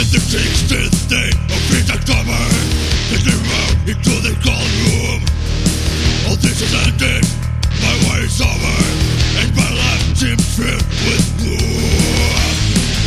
the 16th day of Peace October, take me round into the cold room. All this has ended, my way is over, and my life seems filled with gloom.